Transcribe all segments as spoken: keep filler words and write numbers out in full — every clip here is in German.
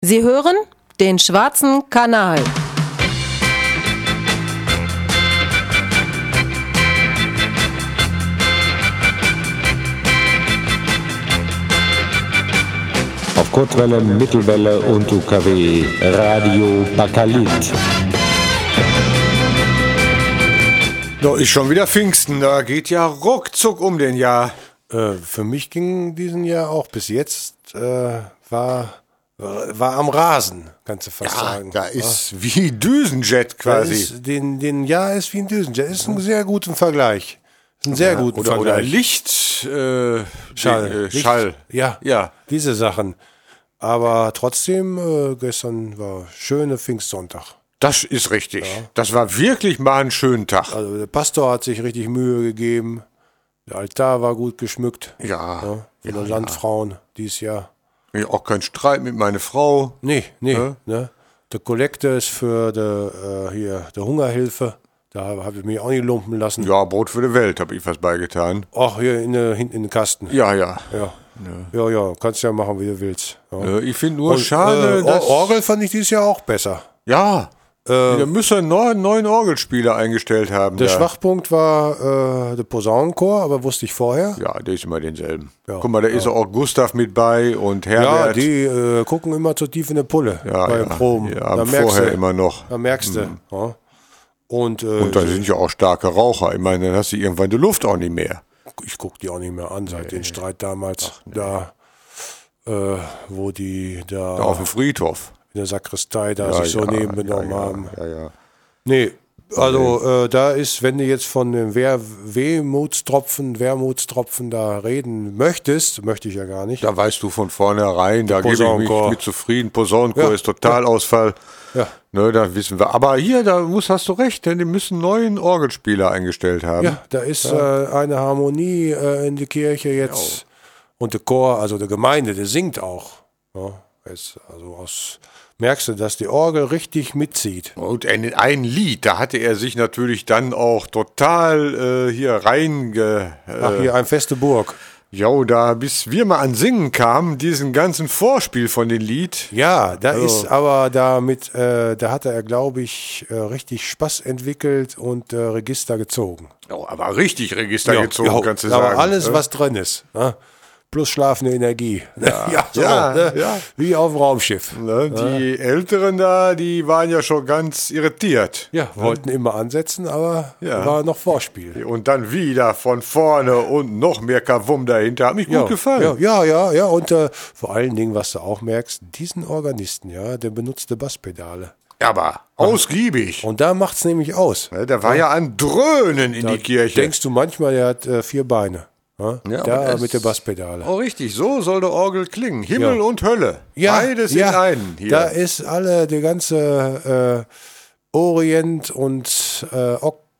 Sie hören den Schwarzen Kanal. Auf Kurzwelle, Mittelwelle und U K W, Radio Bakalit. Da ist schon wieder Pfingsten, da geht ja ruckzuck um den Jahr. Äh, für mich ging diesen Jahr auch bis jetzt, äh, war, war am Rasen, kannst du fast Ja, sagen. da ist wie Düsenjet quasi. Ist, den, den Jahr ist wie ein Düsenjet, ist ein sehr guter Vergleich. Ist ein sehr Ja, guter oder, Vergleich. oder Licht, äh, Schall. äh, Licht. Schall. Ja, Ja. diese Sachen. Aber trotzdem, äh, gestern war schöne Pfingstsonntag. Das ist richtig. Das war wirklich mal ein schöner Tag. Also der Pastor hat sich richtig Mühe gegeben. Der Altar war gut geschmückt. Ja. Ja, von ja, den Landfrauen dieses Jahr. ja. Auch kein Streit mit meiner Frau. Nee, nee. Ja. Ne? Der Kollekte ist für die, äh, hier, die Hungerhilfe. Da habe ich mich auch nicht lumpen lassen. Ja, Brot für die Welt habe ich was beigetan. Ach, hier in der, hinten in den Kasten. Ja, ja. Ja. Ja, ja, kannst ja machen, wie du willst. Ja. Äh, ich finde nur Und, schade, äh, dass... Or- Orgel fand ich dieses Jahr auch besser. Ja. Äh, Wir müssen einen neuen, neuen Orgelspieler eingestellt haben. Der da. Schwachpunkt war äh, der Posaunenchor, aber wusste ich vorher. Ja, der ist immer denselben. Ja, Guck mal, da ist auch Gustav mit bei und Ja, Herbert. die äh, gucken immer zu tief in die Pulle Ja, bei ja. den Proben. Ja, da haben merkst vorher du, immer noch. Da merkst du. Ja. Und, äh, Und da sind ja auch starke Raucher. Ich meine, dann hast du irgendwann die Luft auch nicht mehr. ich guck die auch nicht mehr an seit dem Streit damals. Da, äh, wo die da, Da auf dem Friedhof. in der Sakristei da Ja, sich so ja, neben benommen ja, ja, haben. Ja, ja. Nee, also äh, da ist, wenn du jetzt von dem Wehr Wehmutstropfen, Wermutstropfen da reden möchtest, möchte ich ja gar nicht. Da weißt du von vornherein, da gebe ich mich Posaunenchor. mit zufrieden. Posaunenchor Ja, ist Totalausfall. Ja. Ne, da wissen wir. Aber hier, da muss, hast du recht, denn die müssen einen neuen Orgelspieler eingestellt haben. Ja, da ist äh, eine Harmonie äh, in der Kirche jetzt. Und der Chor, also der Gemeinde, der singt auch. Ja, ist also aus, merkst du, dass die Orgel richtig mitzieht. Und in ein Lied, da hatte er sich natürlich dann auch total äh, hier reinge... Äh, Ach, hier, ein feste Burg. Jo, da bis wir mal an Singen kamen, diesen ganzen Vorspiel von dem Lied. Ja, da Also- ist aber damit, äh, da hatte er, glaube ich, äh, richtig Spaß entwickelt und äh, Register gezogen. Oh, aber richtig Register gezogen, ja, kannst du aber sagen. alles, ne? was drin ist. Ne? Plus schlafende Energie. Ja, so, ja, ne? ja. Wie auf dem Raumschiff. Ne, die Älteren da, die waren ja schon ganz irritiert. Ja, wollten immer ansetzen, aber Ja. war noch Vorspiel. Und dann wieder von vorne und noch mehr Kavum dahinter. Hat mich gut Ja, gefallen. Ja, ja, ja, ja. Und äh, vor allen Dingen, was du auch merkst, diesen Organisten, ja, der benutzte Basspedale. Aber ausgiebig. Und da macht's nämlich aus. Ne, da war ja ein Dröhnen in Da die Kirche. denkst du manchmal, der hat äh, vier Beine. Ja? Ja, aber da das- mit der Basspedale. Oh, richtig, so soll der Orgel klingen. Himmel Ja. und Hölle. Ja, Beides ja, in einen hier. Da ist alle, der ganze äh, Orient und äh,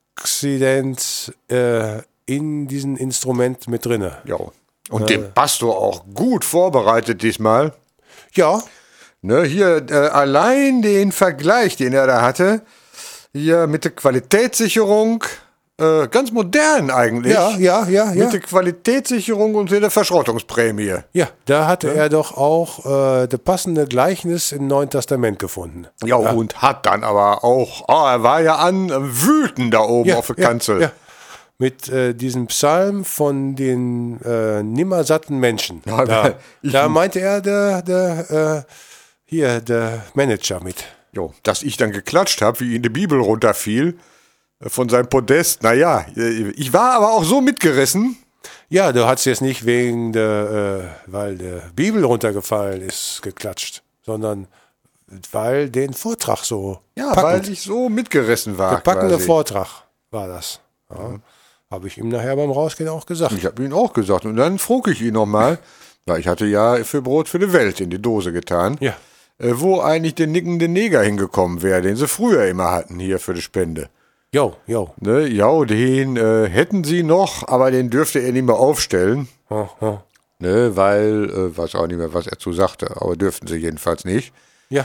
Okzident äh, in diesem Instrument mit drinne. Jo. Und den Pastor auch gut vorbereitet diesmal. Ja, Ne, hier äh, allein den Vergleich, den er da hatte, hier mit der Qualitätssicherung, äh, ganz modern eigentlich. ja, ja, ja, ja. Mit der Qualitätssicherung und der Verschrottungsprämie. Ja, da hatte er doch auch äh, das passende Gleichnis im Neuen Testament gefunden. Ja, und hat dann aber auch, oh, er war ja an äh, Wüten da oben Ja, auf der ja, Kanzel. ja. Mit äh, diesem Psalm von den äh, nimmersatten Menschen. Ja, da, ich- da meinte er der, der äh, hier der Manager mit. Jo, dass ich dann geklatscht habe, wie ihn die Bibel runterfiel äh, von seinem Podest. Naja, äh, ich war aber auch so mitgerissen. Ja, du hast jetzt nicht wegen der, äh, weil der Bibel runtergefallen ist, geklatscht, sondern weil den Vortrag so Ja, packend, weil ich so mitgerissen war. der packende quasi. Vortrag war das. Ja. Habe ich ihm nachher beim Rausgehen auch gesagt. Ich habe ihn auch gesagt. Und dann frug ich ihn nochmal, weil ich hatte ja für Brot für die Welt in die Dose getan, Ja. äh, wo eigentlich der nickende Neger hingekommen wäre, den sie früher immer hatten hier für die Spende. Jo, jo. Ne, ja, den äh, hätten sie noch, aber den dürfte er nicht mehr aufstellen. Ja, ja. Ne, weil, äh, weiß auch nicht mehr, was er zu sagte, aber dürften sie jedenfalls nicht. Ja.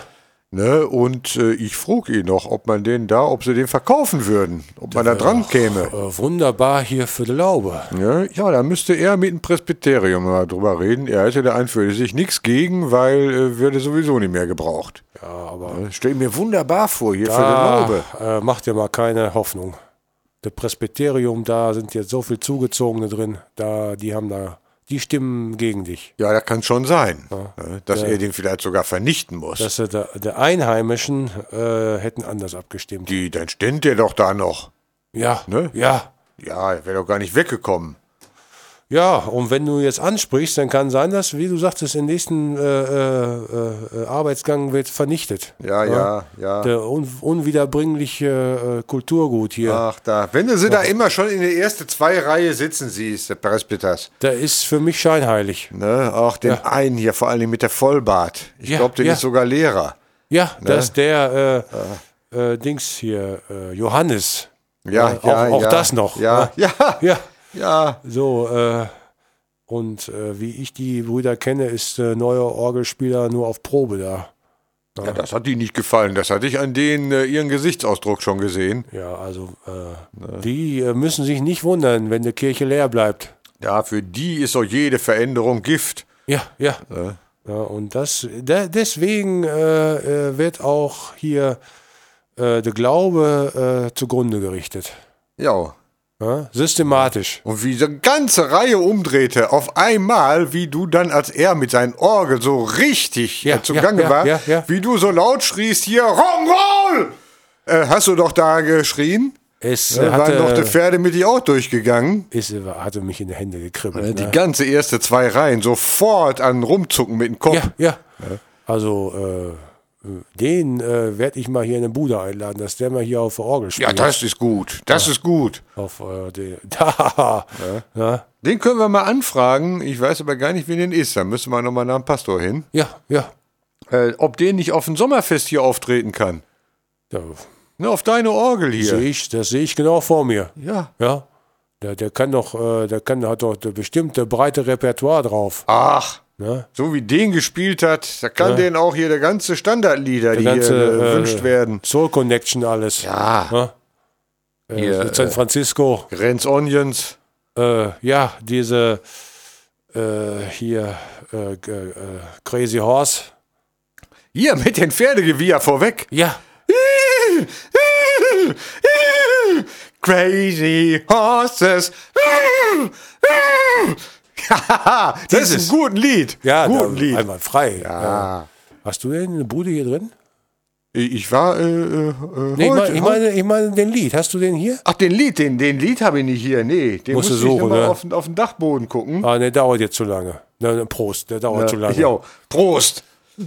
Ne? Und äh, ich frug ihn noch, ob man den da, ob sie den verkaufen würden, ob man da dran käme. Äh, wunderbar hier für die Laube. Ja, ja, da müsste er mit dem Presbyterium mal drüber reden. Er hätte da an für sich nichts gegen, weil äh, würde sowieso nicht mehr gebraucht. Ja, aber Ja, stell mir wunderbar vor, hier für die da Laube. äh, macht dir mal keine Hoffnung. Das Presbyterium, da sind jetzt so viel Zugezogene drin, da, die haben da, die stimmen gegen dich. Ja, das kann schon sein, ne, dass er den vielleicht sogar vernichten muss. Dass sie der, der Einheimischen äh, hätten anders abgestimmt. Die, dann stand der doch da noch. Ja, Ne? ja. Ja, er wäre doch gar nicht weggekommen. Ja, und wenn du jetzt ansprichst, dann kann sein, dass, wie du sagtest, im nächsten äh, äh, äh, Arbeitsgang wird vernichtet. Ja, ja, ja. Der un unwiederbringliche äh, Kulturgut hier, Ach, da. Wenn du sie da immer schon in der ersten zwei Reihe sitzen siehst, der Presbyters. der ist für mich scheinheilig. Ne? Auch den Ja. einen hier, vor allem mit der Vollbart. Ich Ja, glaube, der ja. ist sogar Lehrer. Ja, dass der äh, äh, Dings hier, äh, Johannes, Ja, äh, ja, auch, auch ja. das noch. Ja, ja, Ja, ja. so, äh, und äh, wie ich die Brüder kenne, ist äh, neuer Orgelspieler nur auf Probe da. Ja, das hat ihnen nicht gefallen. Das hatte ich an denen äh, ihren Gesichtsausdruck schon gesehen. Ja, also äh, die äh, müssen sich nicht wundern, wenn die Kirche leer bleibt. Ja, für die ist doch jede Veränderung Gift. Ja, ja. Ja, und das, de, deswegen äh, äh, wird auch hier äh, der Glaube äh, zugrunde gerichtet. Ja. Ja, systematisch. Und wie die ganze Reihe umdrehte, auf einmal, wie du dann, als er mit seinen Orgel so richtig Ja, äh, zugange ja, ja, war, ja, ja. wie du so laut schriest, hier, Rock'n'Roll! Äh, hast du doch da geschrien? Es Da hatte, waren doch die Pferde mit dir auch durchgegangen. es hatte mich in die Hände gekribbelt. Die Ne? ganze erste zwei Reihen sofort an rumzucken mit dem Kopf. Ja, ja. Also, äh, den äh, werde ich mal hier in eine Bude einladen, dass der mal hier auf der Orgel spielt. Ja, das ist gut. Das ist gut. Auf äh, den, da, ja. Den können wir mal anfragen. Ich weiß aber gar nicht, wer den ist. Da müssen wir nochmal nach dem Pastor hin. Ja, ja. Äh, ob den nicht auf dem Sommerfest hier auftreten kann. ja. Ne, auf deine Orgel hier. Sehe ich, das sehe ich genau vor mir. Ja. Ja. Der, der kann doch, äh, der kann, hat doch eine bestimmte breite Repertoire drauf. Ach, Ne? so wie den gespielt hat, da kann Ja. den auch hier der ganze Standardlieder, Der die ganze hier äh, äh, gewünscht werden. Soul Connection alles. Ja. Ne? Äh, Hier, San Francisco. Renz Onions. Äh, ja, diese äh, hier äh, g- äh, Crazy Horse. Hier mit den Pferdegewirr vorweg. Ja, Crazy Horses. das Dieses. ist ein gutes Lied. ja, Guten da, Lied. einmal frei. Ja. Hast du denn eine Bude hier drin? Ich war äh, äh, Nee, ich, heute, mein, ich, meine, ich meine den Lied. Hast du den hier? Ach, den Lied, den, den Lied habe ich nicht hier. Nee, den Musst musste du ich suchen, immer ne? auf, den- auf den Dachboden gucken. Ah, der dauert jetzt zu lange. Na, na, Prost, der dauert zu lange. Jo, Prost.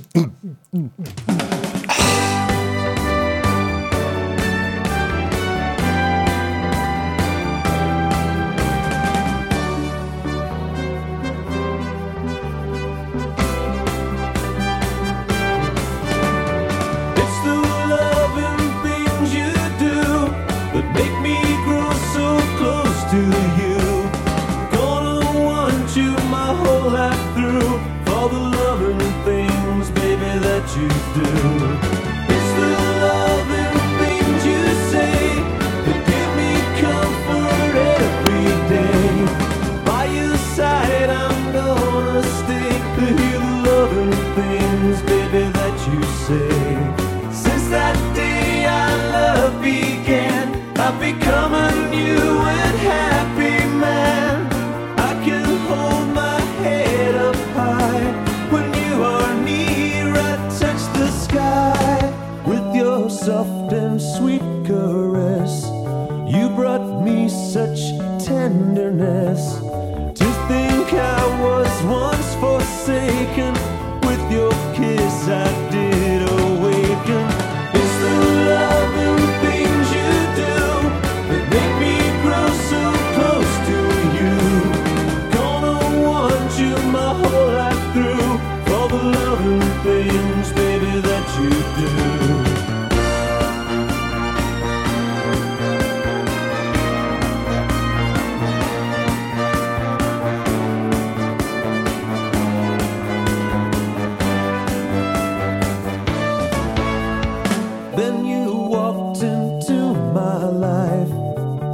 It's the loving things you do that make me grow so close to you. Gonna want you my whole life through for the loving things, baby, that you do. It's the loving things you say that give me comfort every day. By your side I'm gonna stay to hear the loving things, baby, that you say. Since that day our love began, I've become a new and happy man. I can hold my head up high when you are near. I touch the sky with your soft and sweet caress. You brought me such tenderness. To think I was once forsaken, with your kiss I did awaken. It's the loving things you do that make me grow so close to you. Gonna want you my whole life through for the loving things, baby, that you do.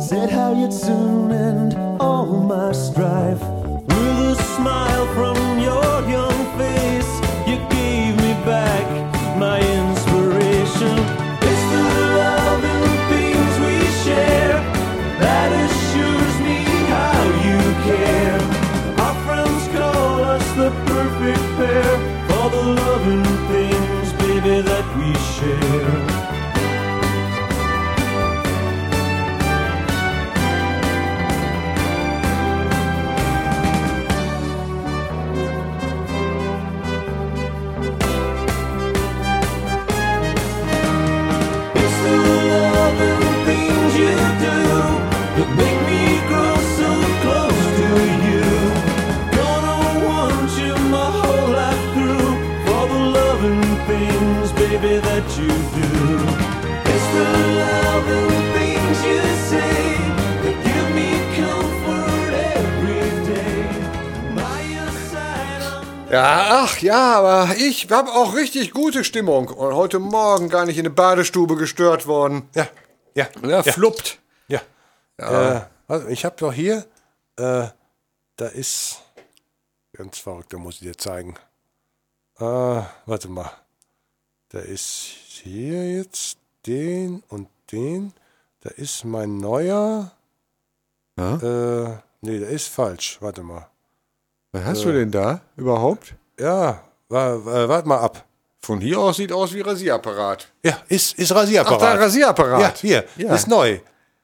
said how you'd soon end all my strife. With a smile from your young face, you gave me back my inspiration. It's the love and things we share that assures me how you care. Our friends call us the perfect pair for the love and things, baby, that we share. Baby, that you do. It's the love and things you say that give me comfort every day. By your side I'm Ja, ach ja, aber ich habe auch richtig gute Stimmung. Und heute Morgen gar nicht in der Badestube gestört worden. Ja, ja, Ja, fluppt. ja. Äh, also ich habe doch hier, äh, da ist, ganz verrückt, da muss ich dir zeigen. Äh, warte mal. Da ist hier jetzt den und den. Da ist mein neuer. Ja? Äh, nee, der ist falsch. Warte mal. Was hast du denn da überhaupt? Ja, wa- wa- warte mal ab. Von hier aus sieht aus wie Rasierapparat. Ja, ist, ist Ach, Rasierapparat. da Rasierapparat. Ja, hier, Ja. ist neu.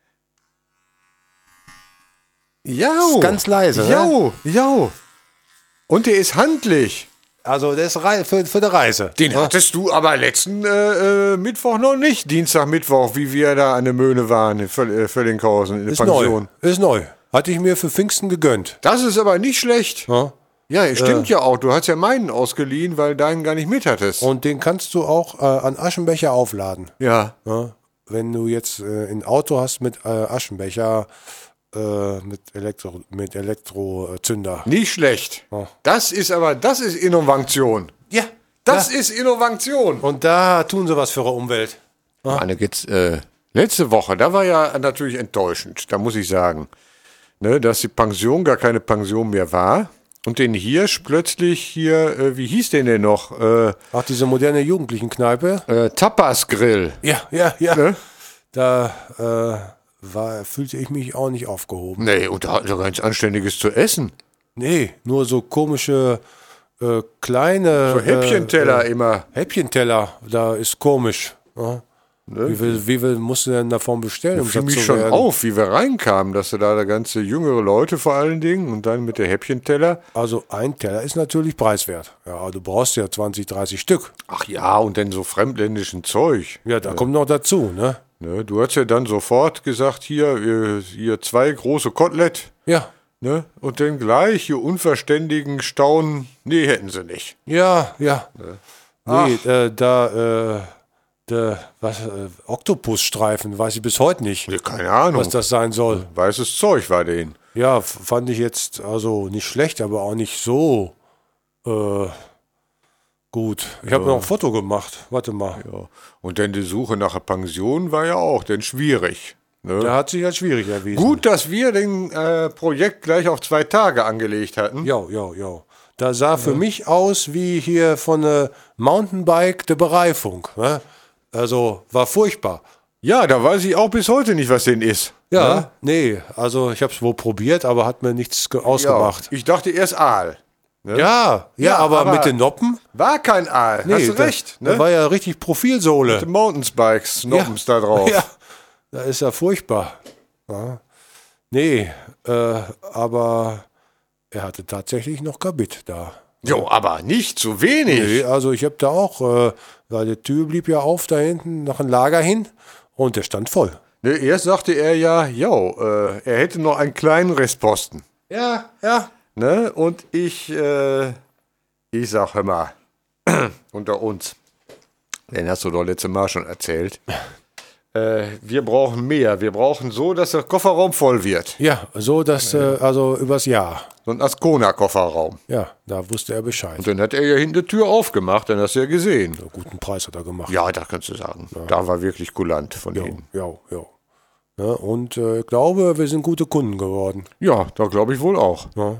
Ja. Ist ganz leise, ne? Ja, ja. Und der ist handlich. Also, der ist rei- für, für eine Reise. Den hattest du aber letzten äh, äh, Mittwoch noch nicht. Dienstag, Mittwoch, wie wir da an der Möhne waren, in Völl- äh, Völlinghausen, in der Ist Pension. neu. Ist neu. Hatte ich mir für Pfingsten gegönnt. Das ist aber nicht schlecht. Ja. Ja, stimmt ja auch. Du hast ja meinen ausgeliehen, weil deinen gar nicht mit hattest. Und den kannst du auch äh, an Aschenbecher aufladen. Ja. Ja, wenn du jetzt äh, ein Auto hast mit äh, Aschenbecher, äh, mit Elektro, mit Elektrozünder. Nicht schlecht. Oh. Das ist aber, das ist Innovation. Ja. Das ist Innovation. Und da tun sie was für ihre Umwelt. Anne, jetzt, äh, letzte Woche, da war ja natürlich enttäuschend, da muss ich sagen, ne, dass die Pension gar keine Pension mehr war. Und den Hirsch plötzlich hier, äh, wie hieß den denn noch? Äh, Ach, diese moderne Jugendlichen-Kneipe. äh, Tapas-Grill. Ja, ja, ja. Ne? Da äh, war, fühlte ich mich auch nicht aufgehoben. Nee, und da hatten sie ganz Anständiges zu essen. Nee, nur so komische äh, kleine So Häppchenteller äh, immer. Häppchenteller, da ist komisch. Ja. Wie viel, wie viel musst du denn davon bestellen, um Fiel satt mich zu schon werden? auf, wie wir reinkamen, dass du da da ganze jüngere Leute vor allen Dingen und dann mit der Häppchenteller. Also ein Teller ist natürlich preiswert. Ja, aber du brauchst ja zwanzig, dreißig Stück. Ach ja, und dann so fremdländischen Zeug. Ja, da kommt noch dazu, ne? Ne, du hast ja dann sofort gesagt, hier, äh, hier zwei große Kotelett. Ja. Ne? Und dann gleich hier unverständigen Staunen, nee, hätten sie nicht. Ja, ja. Nee, äh, da, äh, der, was, äh, Oktopusstreifen, weiß ich bis heute nicht, Nee, keine Ahnung. was das sein soll. Weißes Zeug war den. Ja, f- fand ich jetzt also nicht schlecht, aber auch nicht so äh, gut. Ich habe noch ein Foto gemacht. Warte mal. Ja. Und dann die Suche nach der Pension war ja auch dann schwierig. Ne? Der hat sich als schwierig erwiesen. Gut, dass wir den äh, Projekt gleich auf zwei Tage angelegt hatten. Ja, ja, ja. Da sah für mich aus wie hier von äh, Mountainbike der Bereifung. Ne? Also war furchtbar. Ja, da weiß ich auch bis heute nicht, was den ist. Ja, Ne? nee, also ich habe es wohl probiert, aber hat mir nichts ge- ausgemacht. Ja, ich dachte erst Aal. Ne? Ja, ja, Ja, aber, aber- mit den Noppen? War kein Aal, Nee, hast du da, recht. Da Ne? war ja richtig Profilsohle. Die Mountainbikes, Noppens da drauf. Ja, da ist ja furchtbar. Ja. Nee, äh, aber er hatte tatsächlich noch Kabit da. Jo, aber nicht zu wenig. Nee, also ich habe da auch, äh, weil die Tür blieb ja auf da hinten nach ein Lager hin und der stand voll. Ne, erst sagte er ja, jo, äh, er hätte noch einen kleinen Restposten. Ja, ja. Ne? Und ich, äh, ich sag, hör mal, unter uns, den hast du doch letztes Mal schon erzählt, äh, wir brauchen mehr. Wir brauchen so, dass der Kofferraum voll wird. Ja, so dass, äh, also übers Jahr. So ein Ascona-Kofferraum. Ja, da wusste er Bescheid. Und dann hat er ja hinten die Tür aufgemacht, dann hast du ja gesehen. Guten Preis hat er gemacht. Ja, das kannst du sagen. Da war wirklich kulant von ja, hinten. ja, ja. Ja, und äh, ich glaube, wir sind gute Kunden geworden. Ja, da glaube ich wohl auch. Ja.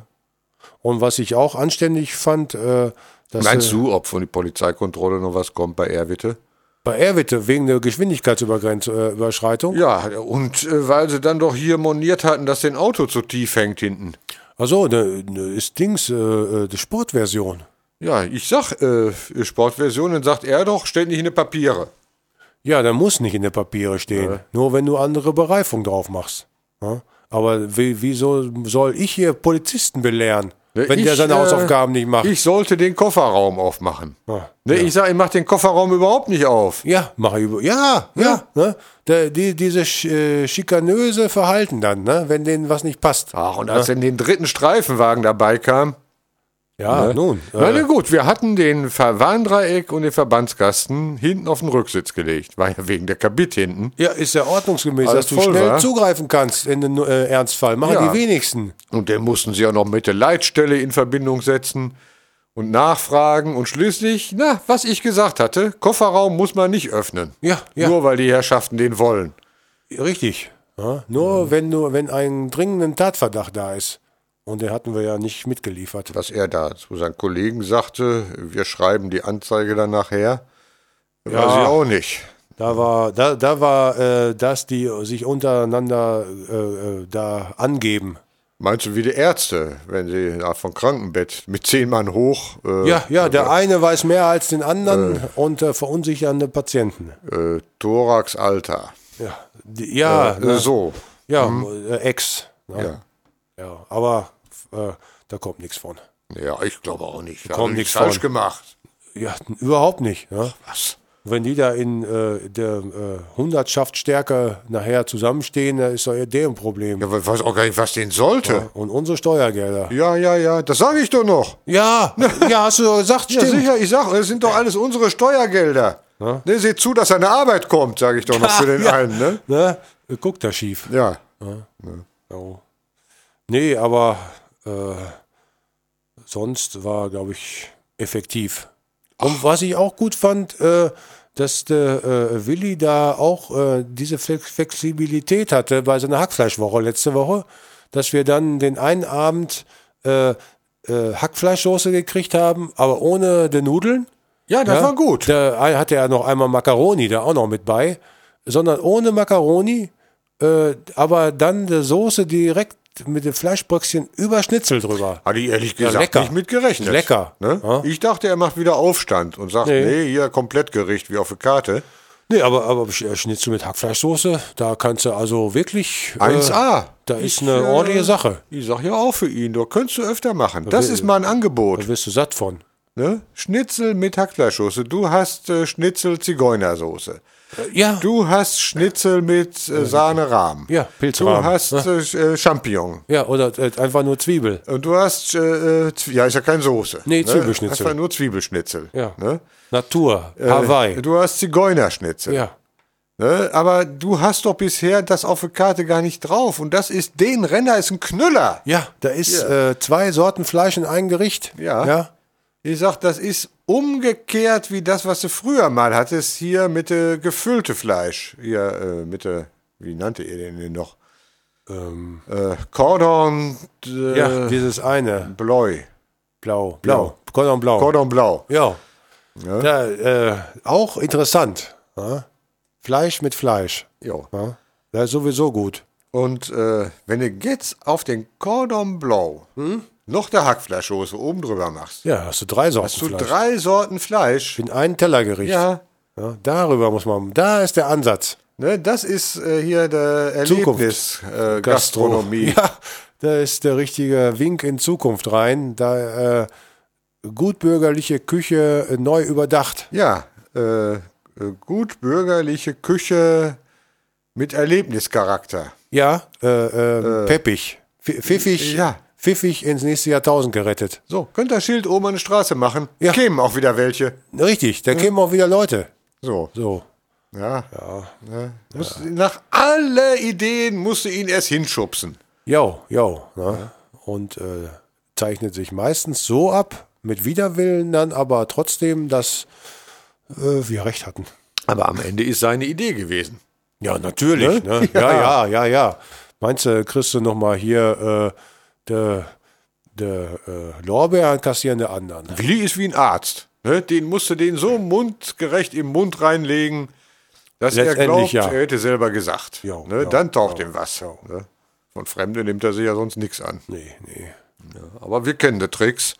Und was ich auch anständig fand, äh, dass Meinst äh, du, ob von der Polizeikontrolle noch was kommt bei Erwitte? bei Erwitte wegen der Geschwindigkeitsüberschreitung? Ja, und äh, weil sie dann doch hier moniert hatten, dass dein Auto zu tief hängt hinten. Achso, ne, ne, ist Dings, äh, äh, die Sportversion. Ja, ich sag, äh, Sportversion, dann sagt er doch, steht nicht in den Papiere. Ja, da muss nicht in den Papiere stehen. Nur wenn du andere Bereifung drauf machst. Ja? Aber wie, wieso soll ich hier Polizisten belehren, Ne, wenn der ich, seine äh, Hausaufgaben nicht macht? Ich sollte den Kofferraum aufmachen. Ja, Ne, ja. Ich sag, ich mach den Kofferraum überhaupt nicht auf. Ja, mach ich über. Ja, ja. Ne? Der, die, diese sch, äh, schikanöse Verhalten dann, ne? Wenn denen was nicht passt. Ach, und als dann den dritten Streifenwagen dabei kam, Ja, ne? nun. Na, Äh, na gut, wir hatten den Ver- Warndreieck und den Verbandskasten hinten auf den Rücksitz gelegt. War ja wegen der Kabit hinten. ja, ist ja ordnungsgemäß, Alles dass du voll, schnell wa? zugreifen kannst in den äh, Ernstfall. Machen Ja. die wenigsten. Und den mussten sie auch noch mit der Leitstelle in Verbindung setzen und nachfragen. Und schließlich, na, was ich gesagt hatte, Kofferraum muss man nicht öffnen. Ja, ja. Nur weil die Herrschaften den wollen. Richtig. Ja, nur wenn du, wenn ein dringender Tatverdacht da ist. Und den hatten wir ja nicht mitgeliefert. Was er da zu seinen Kollegen sagte, wir schreiben die Anzeige dann nachher, weiß ich auch nicht. Da war, da, da war, äh, dass die sich untereinander äh, äh, da angeben. Meinst du wie die Ärzte, wenn sie da vom Krankenbett mit zehn Mann hoch... Äh, Ja, ja, der eine weiß mehr als den anderen und äh, verunsichernde Patienten. äh, Thorax Alter. Ja, die, ja, Äh, ne, so. ja, äh, Ex. Ne? Ja. Ja, aber äh, da kommt nichts von. Ja, ich glaube auch nicht. Wir Kommt haben nichts nichts falsch von. gemacht. Ja, überhaupt nicht. Ne? Was? Wenn die da in äh, der äh, Hundertschaftstärke nachher zusammenstehen, da ist doch eher deren Problem. Ja, ich weiß auch gar nicht, was den sollte. Und unsere Steuergelder. Ja, ja, ja, das sage ich doch noch. Ja, ja, hast du doch gesagt, Ja, stimmt. sicher, ich sag, es sind doch alles unsere Steuergelder. Ne, seht zu, dass seine Arbeit kommt, sage ich doch noch für den Ja. einen, ne? Ne? Guckt da schief. Ja. Oh. Nee, aber äh, sonst war, glaube ich, effektiv. Und was ich auch gut fand, äh, dass der äh, Willi da auch äh, diese Flex- Flexibilität hatte bei seiner Hackfleischwoche letzte Woche, dass wir dann den einen Abend äh, äh, Hackfleischsoße gekriegt haben, aber ohne die Nudeln. Ja, das Ja, war gut. Da hatte er noch einmal Macaroni da auch noch mit bei, sondern ohne Macaroni, äh, aber dann die Soße direkt mit den Fleischbröckchen über Schnitzel drüber. Hatte ich ehrlich Ja, gesagt lecker. nicht mit gerechnet. Lecker. Ne? Ja. Ich dachte, er macht wieder Aufstand und sagt, Nee. nee, hier Komplettgericht wie auf der Karte. Nee, aber, aber Sch- Schnitzel mit Hackfleischsoße, da kannst du also wirklich. äh, eins A. Da Ich, ist eine äh, ordentliche Sache. Ich sag ja auch für ihn, da könntest du öfter machen. Das will- ist mal ein Da Angebot. wirst du satt von. Ne? Schnitzel mit Hackfleischsoße. Du hast äh, Schnitzel Zigeunersoße. Ja. Du hast Schnitzel mit äh, Sahne-Rahm. Ja, Du Pilzrahm. hast äh, äh, Champignon. Ja, oder äh, einfach nur Zwiebel. Und du hast, äh, äh, Zwie- ja, ist ja keine Soße. Nee, ne? Zwiebelschnitzel. Einfach nur Zwiebelschnitzel. Ja. Ne? Natur. Äh, Hawaii. Du hast Zigeunerschnitzel. Ja. Ne? Aber du hast doch bisher das auf der Karte gar nicht drauf. Und das ist, den Renner ist ein Knüller. Ja, da ist Ja. äh, zwei Sorten Fleisch in ein Gericht. Ja. Ja. Ich sag, das ist umgekehrt wie das, was du früher mal hattest, hier mit der gefüllte Fleisch. Hier, äh, mit der, wie nannte ihr den denn noch? Ähm, Äh, Cordon äh, ja, dieses eine. Bleu. Blau. Blau. Cordon Blau. Cordon Blau. Ja. Ja, äh, auch interessant. Ja? Fleisch mit Fleisch. Jo. Ja? Das ist sowieso gut. Und äh, wenn du jetzt auf den Cordon Blau noch der Hackfleischsoße oben drüber machst, Ja, hast du drei Sorten hast du Fleisch. drei Sorten Fleisch. In ein Tellergericht. Ja, Ja, darüber muss man, da ist der Ansatz. ne, das ist äh, hier der Zukunft. Erlebnis äh, Gastronomie. Ja, da ist der richtige Wink in Zukunft rein. Da äh, gutbürgerliche Küche äh, neu überdacht. Ja, äh, äh, gut bürgerliche Küche mit Erlebnischarakter. Ja, äh, äh, peppig. Pf- Pfiffig, Ja. pfiffig ins nächste Jahrtausend gerettet. So, könnt ihr Schild oben an der Straße machen? Ja. Kämen auch wieder welche. Richtig, da kämen auch wieder Leute. So, So. ja. Ne? Muss, nach alle Ideen musst du ihn erst hinschubsen. Jo, jo. Ne? Und äh, zeichnet sich meistens so ab, mit Widerwillen dann, aber trotzdem, dass äh, wir recht hatten. Aber am Ende ist seine Idee gewesen. Ja, natürlich. Ne? Ne? Ja. Ja, ja, ja, ja. Meinst du, kriegst du nochmal hier äh, der de, äh, Lorbeeren kassieren der anderen? Willi ist wie ein Arzt. Ne? Den musst du den so mundgerecht im Mund reinlegen, dass er Letztendlich, glaubt, ja. er hätte selber gesagt. Jo, ne? ja, Dann taucht ja, ihm was. ja. Ne? Von Fremden nimmt er sich ja sonst nichts an. Nee, nee. Aber wir kennen die Tricks.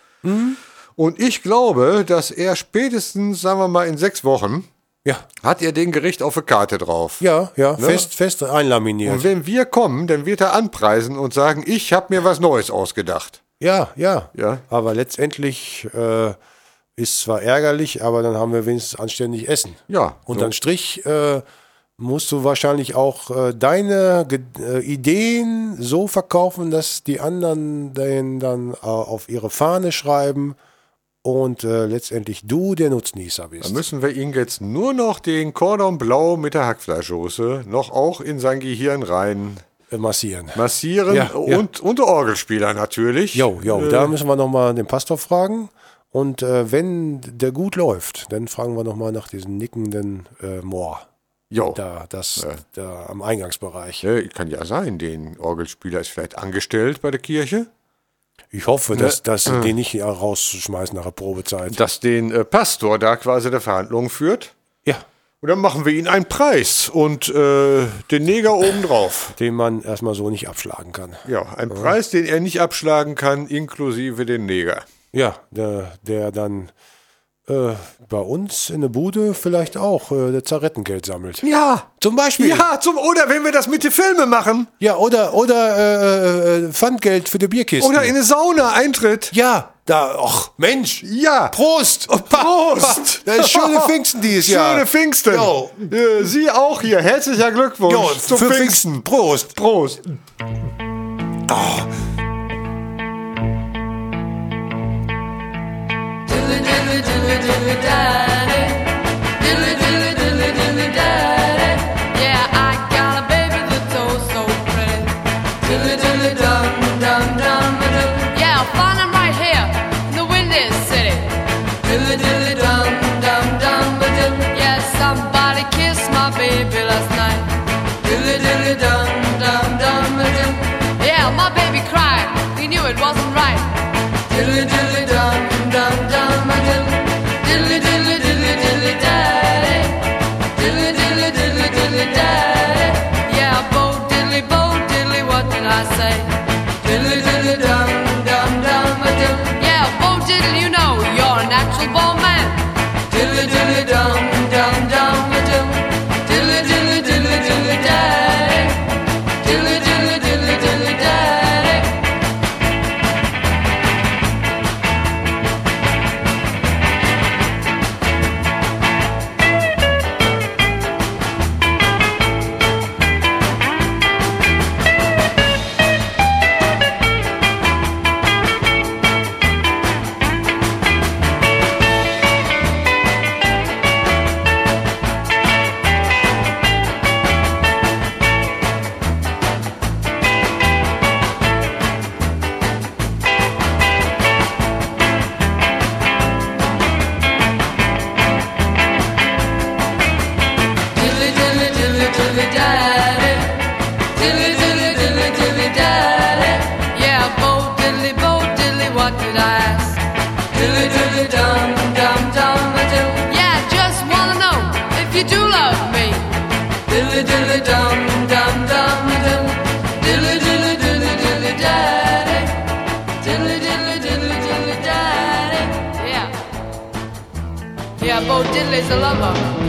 Und ich glaube, dass er spätestens, sagen wir mal, in sechs Wochen Ja, hat er den Gericht auf der Karte drauf. ja, ja, Ne? fest, fest einlaminiert. Und wenn wir kommen, dann wird er anpreisen und sagen, ich habe mir was Neues ausgedacht. Ja, ja, Ja. Aber letztendlich äh, ist zwar ärgerlich, aber dann haben wir wenigstens anständig Essen. Ja, Unterm so. Strich äh, musst du wahrscheinlich auch äh, deine Ge äh, Ideen so verkaufen, dass die anderen den dann äh, auf ihre Fahne schreiben und äh, letztendlich du der Nutznießer bist. Dann müssen wir ihn jetzt nur noch den Cordon Blau mit der Hackfleischsoße noch auch in sein Gehirn rein Äh, massieren. massieren Ja, ja. und, und der Orgelspieler natürlich. Jo, jo, Äh, da müssen wir nochmal den Pastor fragen. Und äh, wenn der gut läuft, dann fragen wir nochmal nach diesem nickenden äh, Moor. jo. Da, das, da am Eingangsbereich. Ja, kann ja sein, den Orgelspieler ist vielleicht angestellt bei der Kirche, Ich hoffe, dass, dass sie den nicht rausschmeißen nach der Probezeit. dass den äh, Pastor da quasi der Verhandlungen führt. Ja, Und dann machen wir ihn einen Preis und äh, den Neger obendrauf. den man erstmal so nicht abschlagen kann. Ja, ein Preis, den er nicht abschlagen kann, inklusive den Neger. Ja, der, der dann äh, bei uns in der Bude vielleicht auch äh, das Zarrettengeld sammelt. Ja, Zum Beispiel. ja, zum, oder wenn wir das mit den Filmen machen. Ja, oder, oder äh, äh, Pfandgeld für die Bierkisten. Oder in eine Sauna eintritt. ja, da, ach Mensch. Ja. Prost! Prost! Das ist schöne Pfingsten dieses Jahr. Schöne Pfingsten. Jo. Äh, Sie auch hier. Herzlichen Glückwunsch Jo, zum für Pfingsten. Prost! Prost. Yeah, I got a baby that's oh so pretty. Diddly diddly dum dum dum dum. Yeah, I'll find him right here in the Windy City. Diddly diddly dum dum dum dum. Yeah, somebody kissed my baby last night. Diddly diddly dum dum dum dum. Yeah, my baby cried. He knew it wasn't right. Diddly diddly dum dum dum dum. Diddly diddly diddly diddly daddy. Diddly diddly diddly diddly daddy. Yeah, bo diddly bo diddly, what did I say? Diddly diddly dum dum dum dum. Yeah, bo diddly, you know you're a natural born man. Diddly diddly dum dum dum dum. Diddly diddly diddly diddly daddy. Diddly diddly diddly diddly daddy. Diddly diddly diddly diddly daddy. Diddly diddly diddly diddly daddy. Yeah, bo diddly bo diddly, what did I ask? Diddly diddly dum dum dum dum. Yeah, just wanna know if you do love me. Diddly diddly dum dum dum dum. Diddly diddly diddly diddly daddy. Diddly diddly diddly diddly daddy. Yeah. Yeah, bo diddly's a lover.